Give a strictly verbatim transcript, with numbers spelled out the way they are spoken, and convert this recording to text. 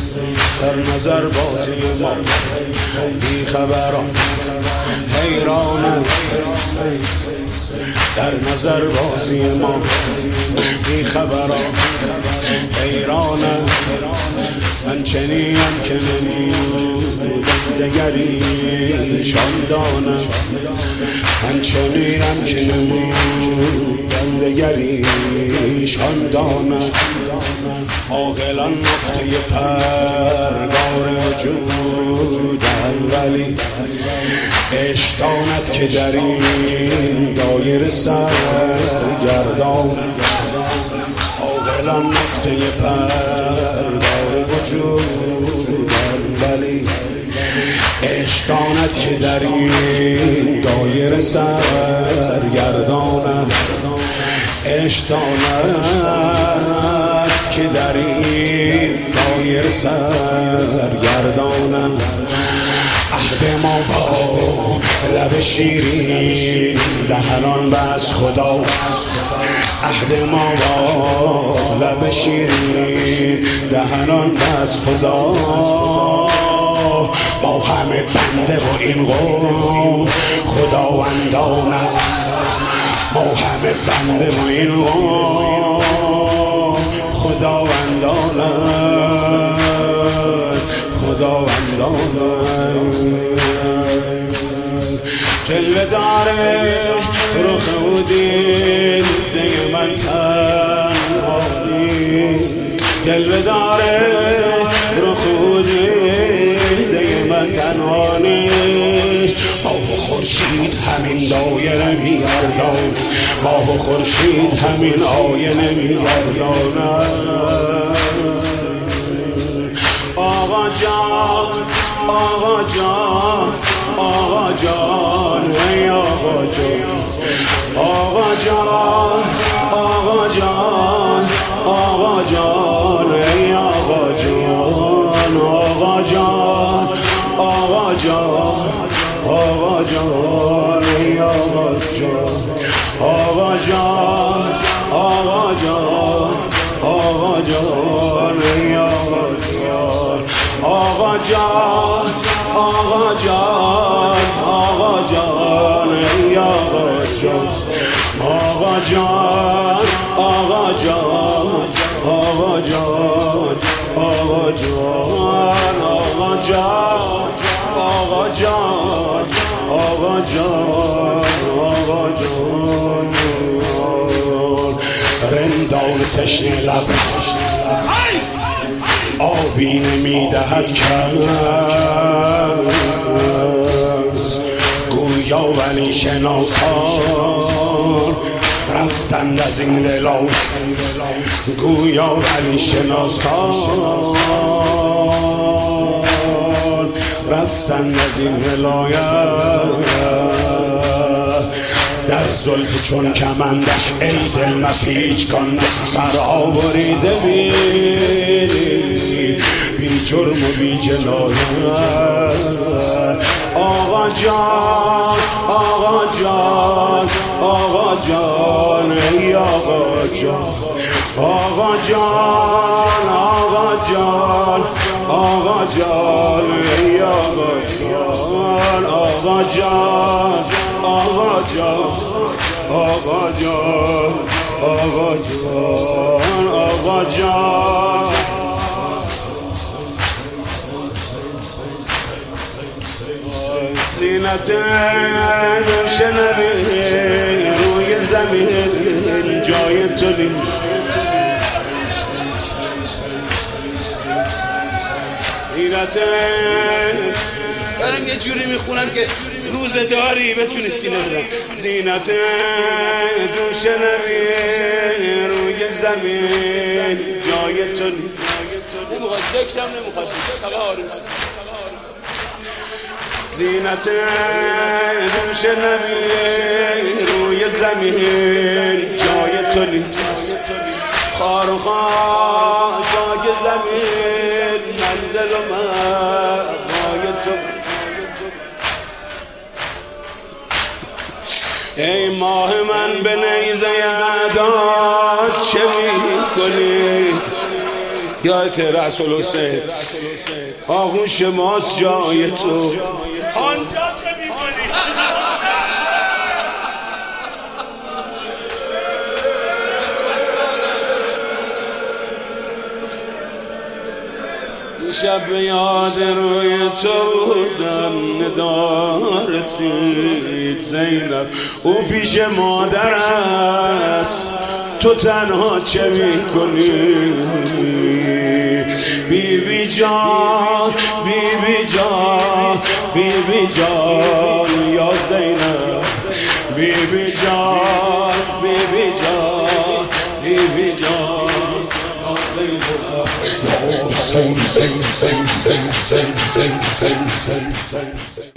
در نظر بازی ما بی خبران حیرانم، در نظر بازی ما بی خبران حیرانم. من چنینم که نمودم دگریشان دانم، من چنینم که نمودم دگریشان دانم. عاقلان نقطه پرگار وجودند، ولی عشق داند که در این دایره سرگردان. عاقلان نقطه پرگار وجودند، ولی عشق داند که در این دایره سرگردانم. عشق داند که در این دایره سرگردانم. عهد ما با لب شیرین دهنان بس خدا، عهد ما با لب شیرین دهنان بس خدا. ما همه بنده و این قوم خداوندانم، ما همه بنده و این قوم خداوندانم، خداوندانم. جلوه داره رخ و دید من تنها نیست، جلوه داره رخ و دید من تنها نیست. ماه و خورشید همین دایره میگردان، ماه و خورشید همین آینه میگردانند. آقا جان، آقا جان، آقا جان، ای آقا جان، آقا جان، آقا جان، آقا جان، ای آقا جان، آقا جان، آقا جان، آقا جان، ای آقا جان، آقا جان، آقا جان، آقا جان، ای آقا جان، آقا جان، آقا جان، آقا جان، ای آقا جان، آقا جان، آقا جان، آقا جان، آقا جان، آقا جان، آقا جان، آقا جان، آقا جان. رندان تشنه لب آبی نمیدهد کس، گویا ولی شناسان رفتند از این دلان، گویا ولی شناسان رفتند از این ولایت. در زلف چون کمندش ای دل مپیچ کن، سرها بریده بینی بی جرم و بی جنایت. آقا جان، آقا جان، آقا جان، ای آقا جان، آقا جان، آقا جان، آقا جان، ای آقا جان، آقا جان، آقا جان، آقا جان، آقا جان، آقا جان. زینت دوش نبی روی زمین جای تو نیست، زینت برم یه جوری میخونم که روزه داری بتونی سینه بدم. زینت دوش نبی روی زمین جای تو نیست. نمیخواد دکشم، نمیخواد خبه آروم سی. زینت دوش نبی روی زمین جای تو نیست. خار و خاشاک زمین منزل و مقای تو. ای ماه من به نیزه اعداد چه می کنی؟ یادت رسول حسین آغوش ماست جای تو آنجا چه میکنی؟ شب به یاد روی تو بودم ندا رسید زینب او پیش مادر است تو تنها چه میکنی؟ بی بی جان بی بی جان بی بی جان یا زینب بی بی جان بی بی جان بی بی جان Sing, sing, sing, sing, sing, sing, sing, sing, sing, sing.